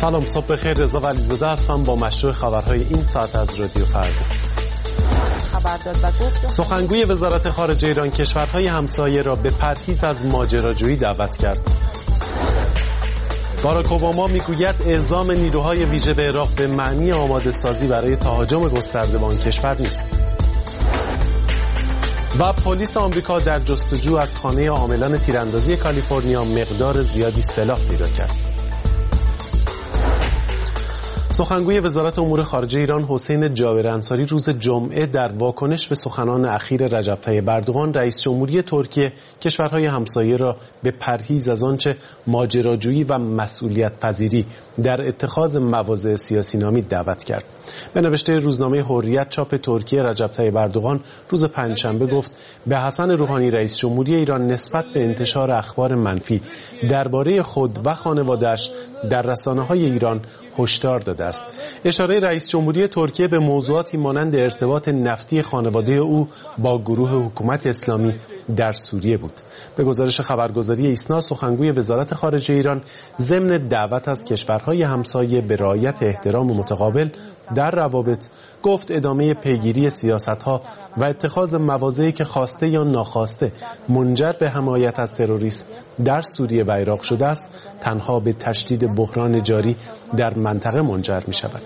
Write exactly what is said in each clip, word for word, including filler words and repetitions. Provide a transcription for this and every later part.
سلام، صبح بخیر. رضا ولیزاده هستم با مشروع خبرهای این ساعت از رادیو فردا. خبر داد و گفت سخنگوی وزارت خارجه ایران کشورهای همسایه را به پرهیز از ماجراجویی دعوت کرد. باراک اوباما میگوید اعزام نیروهای ویژه به عراق به معنی آماده سازی برای تهاجم گسترده به آن کشور نیست. و پلیس آمریکا در جستجو از خانه عاملان تیراندازی کالیفرنیا مقدار زیادی سلاح پیدا کرد. سخنگوی وزارت امور خارجه ایران حسین جابر انصاری روز جمعه در واکنش به سخنان اخیر رجب طیب اردوغان رئیس جمهوری ترکیه کشورهای همسایه را به پرهیز از آنچه ماجراجویی و مسئولیت پذیری در اتخاذ مواضع سیاسی نامید دعوت کرد. به نوشته روزنامه حریت چاپ ترکیه رجب طیب اردوغان روز پنجشنبه گفت به حسن روحانی رئیس جمهوری ایران نسبت به انتشار اخبار منفی درباره خود و خانواده‌اش در رسانه‌های ایران هشدار داده است. اشاره رئیس جمهوری ترکیه به موضوعاتی مانند ارتباط نفتی خانواده او با گروه حکومت اسلامی در سوریه بود. به گزارش خبرگزاری ایسنا، سخنگوی وزارت خارجه ایران ضمن دعوت از کشورهای همسایه به رعایت احترام متقابل در روابط گفت ادامه پیگیری سیاست‌ها و اتخاذ مواضعی که خواسته یا ناخواسته منجر به حمایت از تروریسم در سوریه و عراق شده است تنها به تشدید بحران جاری در منطقه منجر می‌شود.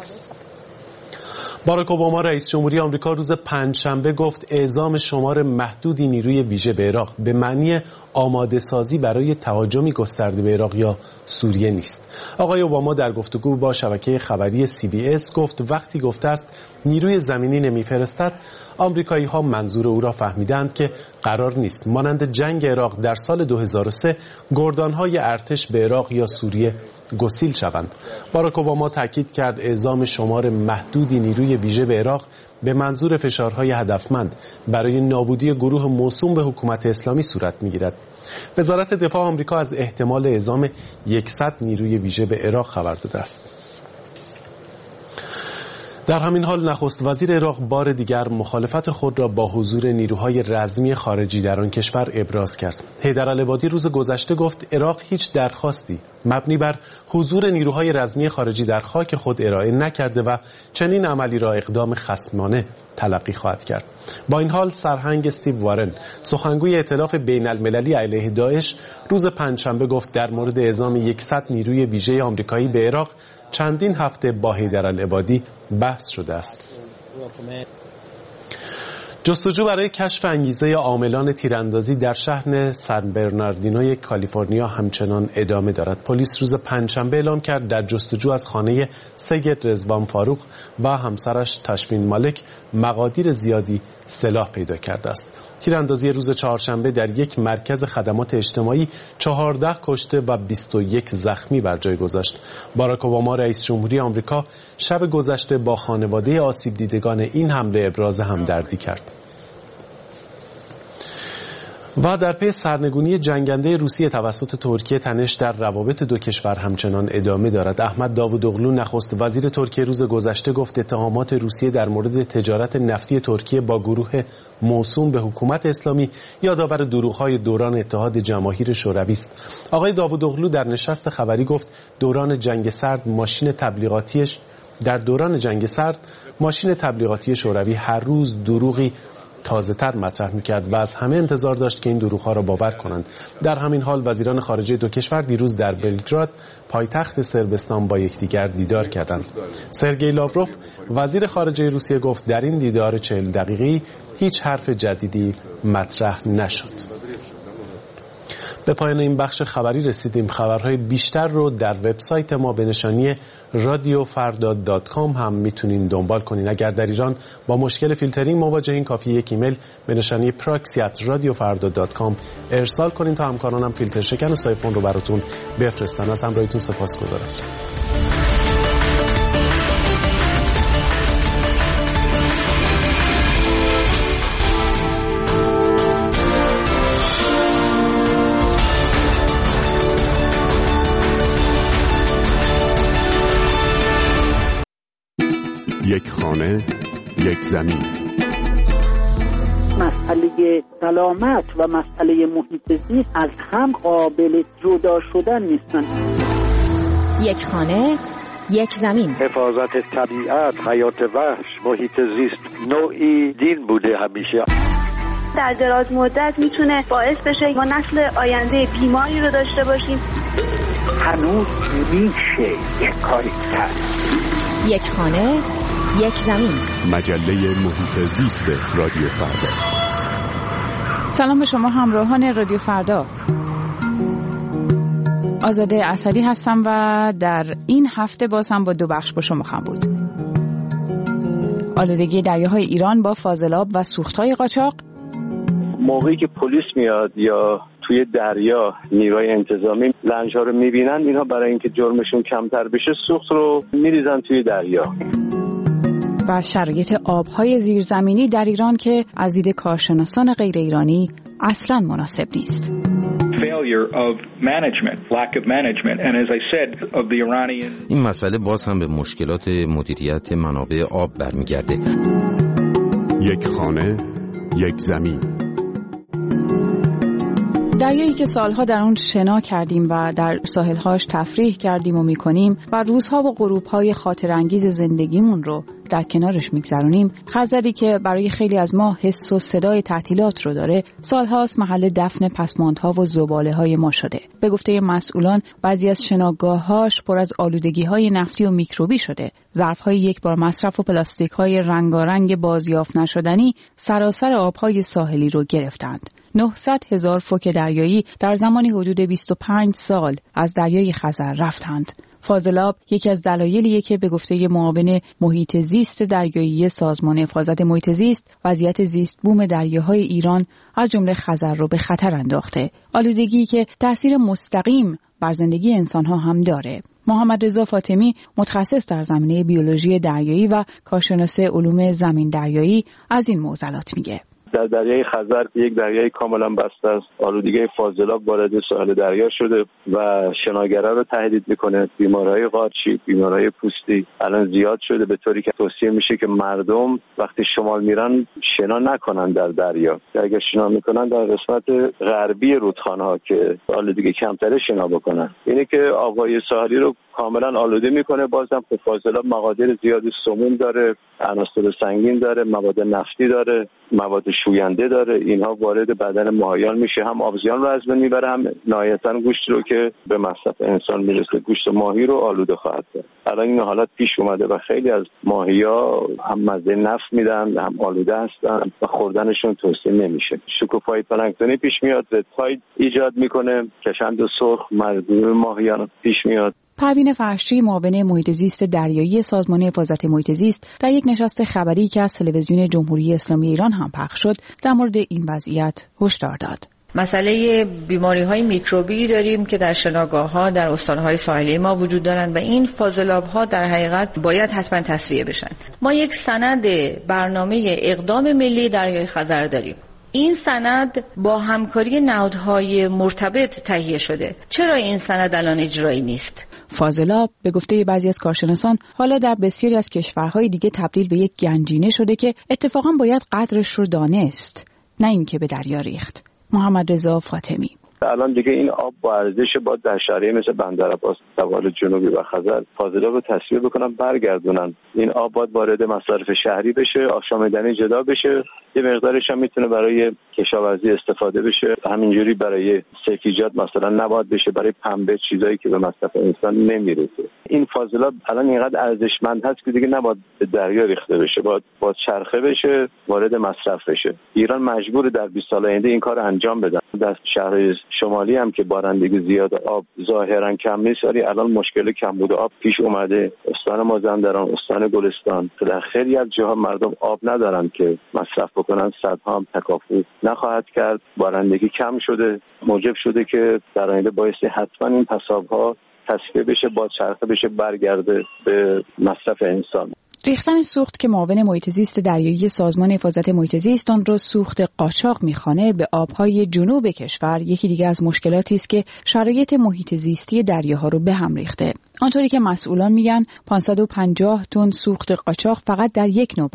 باراک اوباما رئیس جمهوری آمریکا روز پنجشنبه گفت اعزام شمار محدودی نیروی ویژه به عراق به معنی آماده سازی برای تهاجمی گسترده به عراق یا سوریه نیست. آقای اوباما در گفتگو با شبکه خبری سی بی اس گفت وقتی گفته است نیروی زمینی نمیفرستد، آمریکایی ها منظور او را فهمیدند که قرار نیست مانند جنگ عراق در سال دو هزار و سه گردانهای ارتش به عراق یا سوریه گسیل شوند. باراک اوباما تاکید کرد اعزام شمار محدودی نیروی ویژه به عراق به منظور فشارهای هدفمند برای نابودی گروه موسوم به حکومت اسلامی صورت می‌گیرد. وزارت دفاع آمریکا از احتمال اعزام صد نیروی ویژه به عراق خبر داده است. در همین حال نخست وزیر عراق بار دیگر مخالفت خود را با حضور نیروهای رزمی خارجی در آن کشور ابراز کرد. حیدرالعبادی روز گذشته گفت عراق هیچ درخواستی مبنی بر حضور نیروهای رزمی خارجی در خاک خود ارائه نکرده و چنین عملی را اقدام خصمانه تلقی خواهد کرد. با این حال سرهنگ استیو وارن سخنگوی ائتلاف بین المللی علیه داعش روز پنجشنبه گفت در مورد اعزام صد نیروی ویژه آمریکایی به عراق چندین هفته با حیدرالعبادی بحث شده است. جستجو برای کشف انگیزه عاملان تیراندازی در شهر سن برناردینوی کالیفرنیا همچنان ادامه دارد. پلیس روز پنجشنبه اعلام کرد در جستجو از خانه سید رضوان فاروق و همسرش تشمین مالک مقادیر زیادی سلاح پیدا کرده است. تیراندازی روز چهارشنبه در یک مرکز خدمات اجتماعی چهارده کشته و بیست و یک زخمی بر جای گذاشت. باراک اوباما رئیس جمهوری آمریکا شب گذشته با خانواده آسیب دیدگان این حمله ابراز همدردی کرد. و در پی سرنگونی جنگنده روسیه توسط ترکیه تنش در روابط دو کشور همچنان ادامه دارد. احمد داوودوغلو نخست وزیر ترکیه روز گذشته گفت اتهامات روسیه در مورد تجارت نفتی ترکیه با گروه موسوم به حکومت اسلامی یادآور دروغ‌های دوران اتحاد جماهیر شوروی است. آقای داوودوغلو در نشست خبری گفت دوران جنگ سرد ماشین تبلیغاتیش در دوران جنگ سرد ماشین تبلیغاتی شوروی هر روز دروغی تازه تر مطرح میکرد و از همه انتظار داشت که این دروغ‌ها را باور کنند. در همین حال وزیران خارجه دو کشور دیروز در بلگراد پایتخت صربستان با یکدیگر دیدار کردند. سرگئی لاوروف وزیر خارجه روسیه گفت در این دیدار چهل دقیقه‌ای هیچ حرف جدیدی مطرح نشد. به پایان این بخش خبری رسیدیم. خبرهای بیشتر رو در وبسایت ما به نشانی رادیو فردا دات کام هم میتونین دنبال کنین. اگر در ایران با مشکل فیلترینگ مواجهین کافیه یک ایمیل به نشانی پراکسی ات رادیو فردا دات کام ارسال کنین تا همکارانم فیلتر شکن سایفون رو براتون بفرستن. از همراهیتون سپاسگزارم. یک خانه، یک زمین. مسئله سلامت و مسئله محیط زیست از هم قابل جدا شدن نیستن. یک خانه، یک زمین. حفاظت طبیعت، حیات وحش، محیط زیست نوعی دین بوده همیشه. در دراز مدت میتونه باعث بشه ما نسل آینده بیماری رو داشته باشیم. هنوز میشه یک کاری کرد. یک خانه، یک زمین. مجله محیط زیست رادیو فردا. سلام به شما همراهان رادیو فردا. آزاده اسدی هستم و در این هفته باز هم با دو بخش با شما خواهم بود. آلودگی دریاهای ایران با فاضلاب و سوختهای قاچاق. موقعی که پلیس میاد یا توی دریا نیروی انتظامی لنج‌ها رو میبینن، اینها برای اینکه جرمشون کمتر بشه سوخت رو میریزن توی دریا. و شرایط آبهای زیرزمینی در ایران که از دید کارشناسان غیر ایرانی اصلاً مناسب نیست. این مسئله باز هم به مشکلات مدیریت منابع آب برمیگرده. یک خانه، یک زمین. دریایی که سالها در اون شنا کردیم و در ساحل‌هاش تفریح کردیم و می‌کنیم و روزها و غروب‌های خاطرانگیز زندگیمون رو در کنارش می‌گذرونیم، خزری که برای خیلی از ما حس و صدای تعطیلات رو داره، سالهاست محل دفن پسماندها و زباله‌های ما شده. به گفته مسئولان، بعضی از شناگاه‌هاش پر از آلودگی‌های نفتی و میکروبی شده. ظرف‌های یک بار مصرف و پلاستیک‌های رنگارنگ بازیافت نشدنی سراسر آب‌های ساحلی رو گرفتند. نهصد هزار فوک دریایی در زمانی حدود بیست و پنج سال از دریای خزر رفتند. فاضلاب یکی از دلایلیه که به گفته معاون محیط زیست دریایی سازمان حفاظت محیط زیست، وضعیت زیست بوم دریاهای ایران از جمله خزر رو به خطر انداخته. آلودگی که تأثیر مستقیم بر زندگی انسان‌ها هم داره. محمد رضا فاطمی، متخصص در زمینه بیولوژی دریایی و کارشناس علوم زمین دریایی، از این معضلات میگه. در دریای خزر یک دریای کاملا بسته است. آلودگی فاضلاب وارد ساحل دریا شده و شناگرا رو تهدید میکنه. بیماری‌های قارچی، بیماری‌های پوستی الان زیاد شده، به طوری که توصیه میشه که مردم وقتی شمال میرن شنا نکنن در دریا. اگر شنا میکنن در قسمت غربی رودخانه‌ها که آلودگی کمتره شنا بکنن. اینه که آب‌های ساحلی رو کاملا آلوده میکنه. بازم که فاضلاب مقادیر زیادی سموم داره، عناصر سنگین داره، مواد نفتی داره، مواد شوینده داره. اینها وارد بدن ماهیان میشه، هم آبزیان رو از بین میبره، هم نهایتاً گوشت رو که به مصرف انسان میرسه، گوشت ماهی رو آلوده خواهد کرد. الان این حالت پیش اومده و خیلی از ماهی‌ها هم مزه نفت میدن، هم آلوده هستن و خوردنشون توصیه نمیشه. شکوفای پلانکتونی پیش میاد، رت‌تاید ایجاد میکنه، کشند و سرخ مردم ماهیان پیش میاد. پروین فرشی، معاون محیط زیست دریایی سازمان حفاظت محیط زیست، در یک نشست خبری که از تلویزیون جمهوری اسلامی ایران هم پخش شد، در مورد این وضعیت هشدار داد. مسئله بیماری‌های میکروبی داریم که در شناگاه‌ها در استان‌های ساحلی ما وجود دارند و این فاضلاب‌ها در حقیقت باید حتما تصفیه بشن. ما یک سند برنامه اقدام ملی دریای خزر داریم. این سند با همکاری نهادهای مرتبط تهیه شده. چرا این سند الان اجرایی نیست؟ فاضلاب به گفته بعضی از کارشناسان حالا در بسیاری از کشورهای دیگه تبدیل به یک گنجینه شده که اتفاقا باید قدرش رو دانست، نه اینکه به دریا ریخت. محمد رضا فاطمی: الان دیگه این آب با ارزش با در شهرهای مثل بندرعباس، سواحل جنوبی و خزر فاضلاب رو تصفیه بکنن، برگردونن. این آب باید وارد مصارف شهری بشه، آشامیدنی جدا بشه، یه مقدارش هم میتونه برای کشاورزی استفاده بشه. همینجوری برای سیفیجات مثلا نباید بشه، برای پنبه، چیزایی که به مصرف انسان نمیرسه. این فاضلاب الان اینقدر ارزشمند هست که دیگه نباید به دریا ریخته بشه، باید باید چرخه بشه، وارد مصرف بشه. ایران مجبور در بیست سال آینده این کار انجام بده. در شهرهای شمالی هم که بارندگی زیاد، آب ظاهرا کم نیست، ولی الان مشکل کمبود آب پیش اومده. استان مازندران، استان گلستان، در خیلی از جاها مردم آب ندارن که مصرف بکنن. صدها هم تکافو نخواهد کرد. بارندگی کم شده، موجب شده که در آینده بایستی حتما این پساب‌ها تصفیه بشه، با چرخه بشه، برگرده به مصرف انسان. ریختن سوخت که معاون محیط زیست دریایی سازمان حفاظت محیط زیست آن را سوخت قاچاق می‌خوانه به آب‌های جنوب کشور، یکی دیگه از مشکلاتی است که شرایط محیط زیستی دریاها رو به هم ریخته. آنطوری که مسئولان میگن پانصد و پنجاه تن سوخت قاچاق فقط در یک نوبت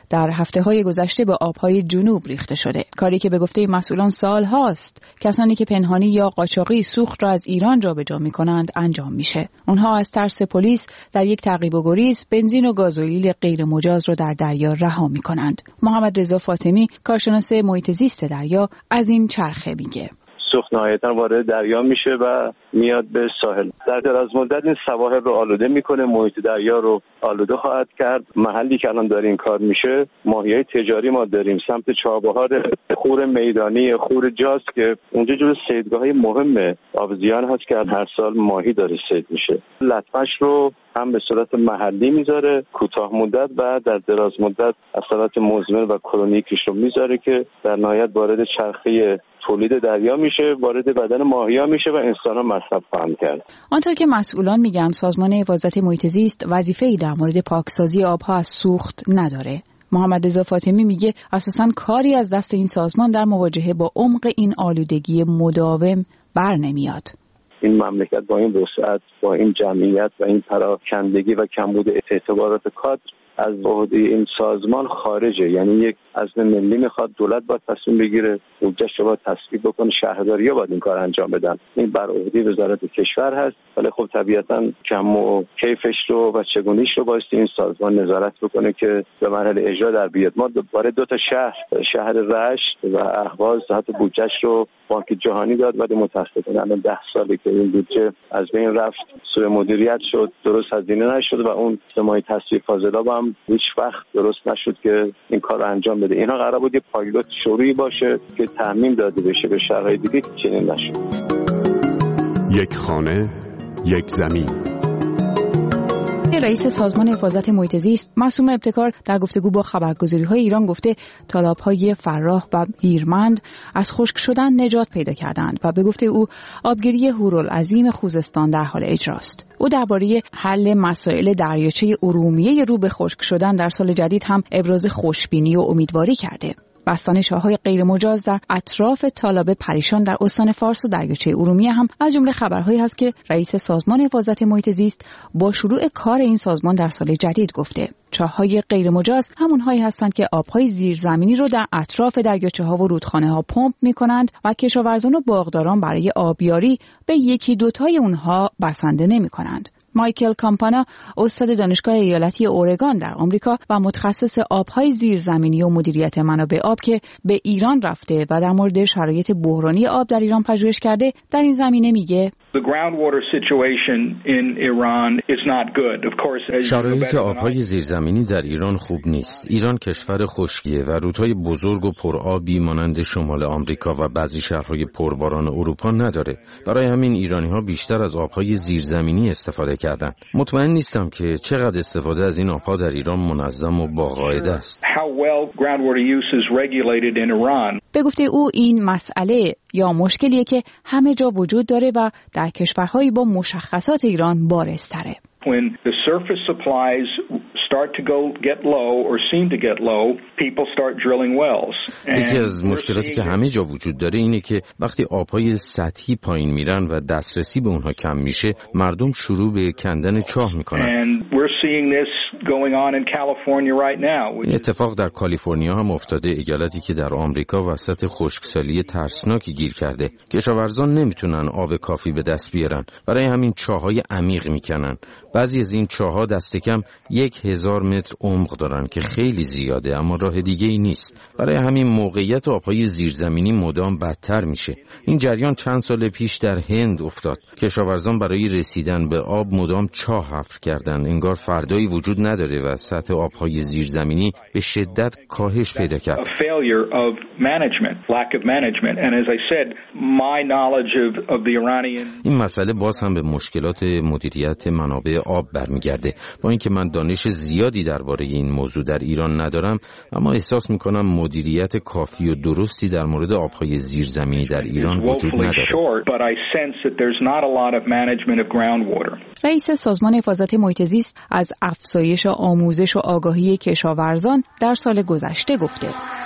در هفته‌های گذشته به آبهای جنوب ریخته شده. کاری که به گفته مسئولان سال هاست کسانی که پنهانی یا قاچاقی سوخت را از ایران جابجا می‌کنند انجام میشه. اونها از ترس پلیس در یک تعقیب و گریز بنزین و گازوئیل غیر مجاز را در دریا رها می‌کنند. محمد رضا فاطمی کارشناس محیط زیست دریا از این چرخه میگه. سوخت نهایتاً وارد دریا میشه و میاد به ساحل. در دراز مدت این سواحل رو آلوده میکنه، محیط دریا رو آلوده خواهد کرد. محلی که الان داره این کار میشه ماهیای تجاری ما داریم سمت چابهار، خور میدانی، خور جاز که اونجا جزو صیدگاه‌های مهم آبزیان هست که هر سال ماهی داره صید میشه. لطمش رو هم به صورت محلی میذاره کوتاه مدت و در دراز مدت اثرات مزمن و کرونیکش رو میذاره که در نهایت وارد چرخه تولید دریا میشه، وارد بدن ماهی‌ها میشه و انسان‌ها مصرف خواهند کرد. آنطور که مسئولان میگن سازمان حفاظت محیط زیست وظیفه‌ای در مورد پاکسازی آبها از سوخت نداره. محمد رضا فاطمی میگه اساساً کاری از دست این سازمان در مواجهه با عمق این آلودگی مداوم بر نمیاد. این مملکت با این وسعت، با این جمعیت و این پراکندگی و کمبود اعتبارات کادر از عهده این سازمان خارجه. یعنی یک عزم ملی میخواد دولت باید تصمیم بگیره، بودجه‌اش رو باید تصویب بکنه، شهرداری‌ها باید این کار انجام بدن. این بر عهده وزارت کشور هست، ولی خب طبیعتاً کم و کیفش رو و چگونیش رو باید این سازمان نظارت بکنه که به مرحله اجرا در بیاد. ما برای دو تا شهر، شهر رشت و اهواز، حتی بودجه‌اش رو بانک جهانی داد ولی متأسفانه الان ده ساله که این بودجه از بین رفت، سوء مدیریت شد، درست هزینه نشد و اون سمای تصفیه فاضلاب هم هیچ وقت درست نشد که این کار رو انجام بده. اینها قرار بود یه پایلوت شروعی باشه که تعمیم داده بشه به شهرهای دیگه، چنین نشد. یک خانه، یک زمین. رئیس سازمان حفاظت محیط زیست معصومه ابتکار در گفتگو با خبرگزاری‌های ایران گفته تالاب‌های فراه و هیرمند از خشک شدن نجات پیدا کردند و به گفته او آبگیری هورالعظیم خوزستان در حال اجراست. او درباره حل مسائل دریاچه ارومیه رو به خشک شدن در سال جدید هم ابراز خوشبینی و امیدواری کرده. بستان شاه‌های غیر مجاز در اطراف تالاب پریشان در استان فارس و دریاچه ارومیه هم از جمله خبرهایی هست که رئیس سازمان حفاظت محیط زیست با شروع کار این سازمان در سال جدید گفته. چاه‌های غیر مجاز همونهایی هستند که آب‌های زیرزمینی رو در اطراف دریاچه‌ها و رودخانه‌ها پمپ می‌کنند و کشاورزان و باغداران برای آبیاری به یکی دوتای اونها بسنده نمی‌کنند. مایکل کامپانا استاد دانشگاه ایالتی اورگان در آمریکا و متخصص آب‌های زیرزمینی و مدیریت منابع آب که به ایران رفته و در مورد شرایط بحرانی آب در ایران پژوهش کرده در این زمینه میگه شرایط آب‌های زیرزمینی در ایران خوب نیست. ایران کشور خشکیه و رودهای بزرگ و پرآبی مانند شمال آمریکا و بعضی شهرهای پرباران اروپا نداره. برای همین ایرانی‌ها بیشتر از آب‌های زیرزمینی استفاده کردن. مطمئن نیستم که چقدر استفاده از این آب‌ها در ایران منظم و با قاعده است. به گفته او این مسئله یا مشکلیه که همه جا وجود داره و در کشورهایی با مشخصات ایران بارزتره. When the surface supplies start to go get low or seem to get low, people start drilling wells. یکی از مشکلاتی که همه جا وجود داره اینه که وقتی آب‌های سطحی پایین میرن و دسترسی به اونها کم میشه، مردم شروع به کندن چاه میکنن. And we're seeing this going on in California right now. این اتفاق در کالیفرنیا هم افتاده، ایالتی که در آمریکا وسط خشکسالی ترسناکی گیر کرده. کشاورزان نمیتونن آب کافی به دست بیارن، برای همین چاه‌های عمیق میکنن. بعضی از این چاه‌ها دست کم یک هزار متر عمق دارن که خیلی زیاده، اما راه دیگه ای نیست. برای همین موقعیت آب‌های زیرزمینی مدام بدتر میشه. این جریان چند سال پیش در هند افتاد. کشاورزان برای رسیدن به آب مدام چاه حفر کردند. انگار فردایی وجود نداره و سطح آب‌های زیرزمینی به شدت کاهش پیدا کرد. این مسئله باز هم به مشکلات مدیریت منابع آب برمیگرده. با اینکه من دانش زیادی درباره این موضوع در ایران ندارم، اما احساس میکنم مدیریت کافی و درستی در مورد آبهای زیرزمینی در ایران وجود نداره. رئیس سازمان حفاظت محیط زیست از افزایش آموزش و آگاهی کشاورزان در سال گذشته گفته.